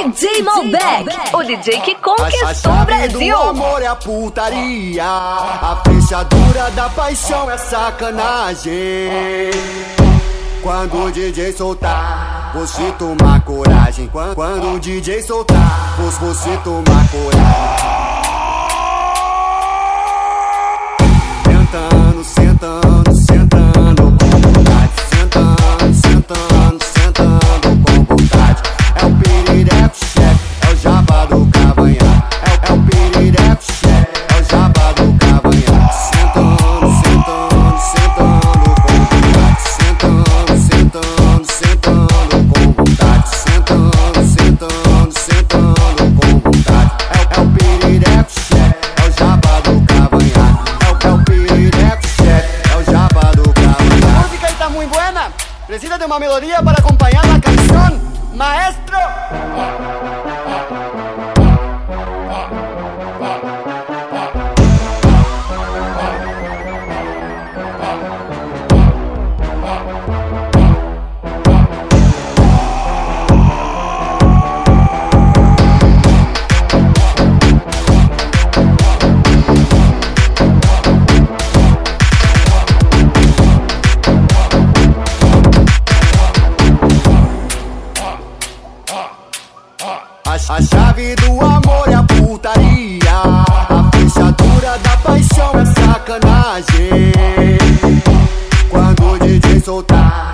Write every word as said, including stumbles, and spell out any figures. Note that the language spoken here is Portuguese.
D J Malbec, o D J que conquistou o Brasil. O amor é a putaria, a fechadura da paixão é sacanagem. Quando o D J soltar, você tomar coragem. Quando, quando o D J soltar, você tomar coragem. Sentando, sentando, sentando com vontade. Sentando, sentando, sentando com vontade. É o pirireco chefe, é o jabá do cavanhaque. É, é o pirireco chefe, é o jabá do cavanhaque. Sentando, sentando, sentando com vontade. Sentando, sentando, sentando com vontade. Sentando, sentando, sentando com vontade. É, é o pirireco chefe, é o jabá do cavanhaque. É, é o pirireco chefe, é o jabá do cavanhaque. A música está muito buena. Precisa de uma melodia para acompanhar a canção. Maestro. A chave do amor é a putaria, a fechadura da paixão é sacanagem. Quando o D J soltar,